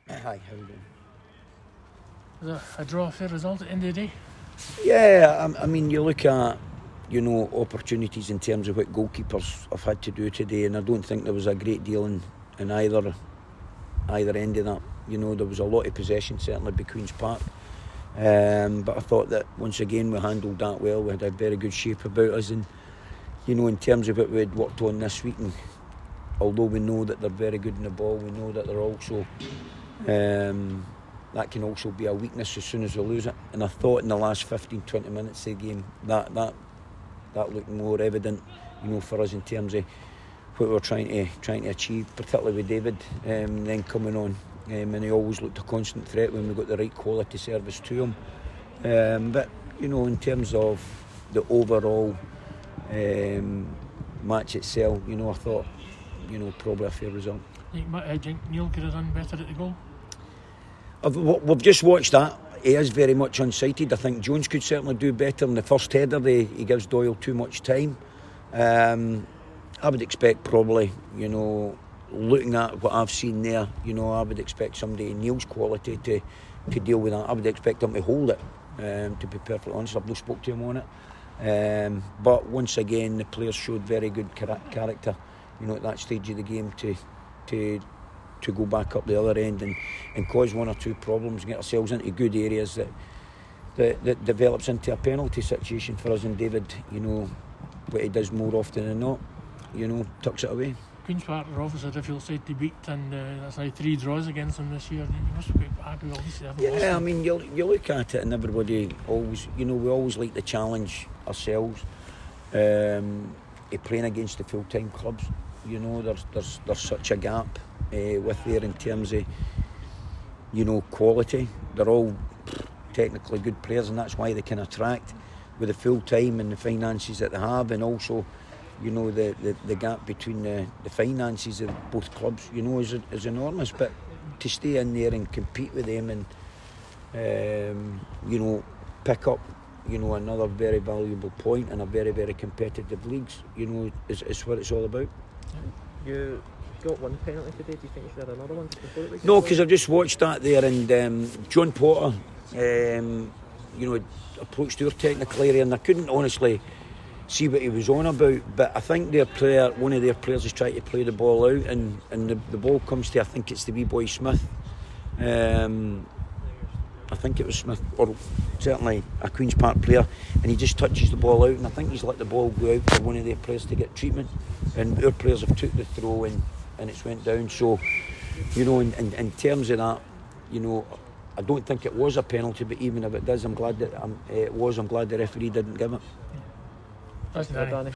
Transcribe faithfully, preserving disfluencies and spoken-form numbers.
Hi, how you doing? Was a, a draw a fair result at the end of the day? Yeah, I, I mean, you look at, you know, opportunities in terms of what goalkeepers have had to do today, and I don't think there was a great deal in, in either either end of that. You know, there was a lot of possession, certainly by Queen's Park. Um, but I thought that once again we handled that well. We had a very good shape about us, and you know, in terms of what we had worked on this week, and although we know that they're very good in the ball, we know that they're also um, that can also be a weakness as soon as we lose it. And I thought in the last fifteen to twenty minutes of the game that that that looked more evident, you know, for us in terms of what we were trying to trying to achieve, particularly with David um, then coming on. Um, and he always looked a constant threat when we got the right quality service to him. Um, but you know, in terms of the overall um, match itself, you know, I thought, you know, probably a fair result. I think, I think Neil could have done better at the goal. I've, we've just watched that. He is very much unsighted. I think Jones could certainly do better in the first header. They, he gives Doyle too much time. Um, I would expect probably, you know, looking at what I've seen there, you know, I would expect somebody in Neil's quality to, to deal with that. I would expect him to hold it, um, to be perfectly honest. I've not spoke to him on it. Um, but once again, the players showed very good char- character, you know, at that stage of the game to to to go back up the other end and, and cause one or two problems and get ourselves into good areas that, that that develops into a penalty situation for us. And David, you know, what he does more often than not, you know, tucks it away. Queen's Park are obviously a difficult side to beat, and uh, that's now three draws against them this year. You must be quite happy with all these. Yeah, I mean, you you look at it and everybody always, you know, we always like to challenge ourselves. Um, playing against the full-time clubs, you know, there's there's there's such a gap uh, with there in terms of, you know, quality. They're all technically good players, and that's why they can attract with the full-time and the finances that they have, and also, you know, the, the, the gap between the, the finances of both clubs, you know, is, is enormous. But to stay in there and compete with them and, um, you know, pick up, you know, another very valuable point in a very, very competitive leagues, you know, is, is what it's all about. You got one penalty today. Do you think you should have another one before it? No, because I've just watched that there, and um, John Potter, um, you know, approached our technical area, and I couldn't honestly see what he was on about, but I think their player, one of their players is trying to play the ball out, and, and the, the ball comes to, I think it's the wee boy Smith. Um, I think it was Smith, or certainly a Queen's Park player, and he just touches the ball out, and I think he's let the ball go out for one of their players to get treatment, and our players have took the throw and, and it's went down. So, you know, in, in, in terms of that, you know, I don't think it was a penalty, but even if it does, I'm glad that um, it was. I'm glad the referee didn't give it. That's Danny.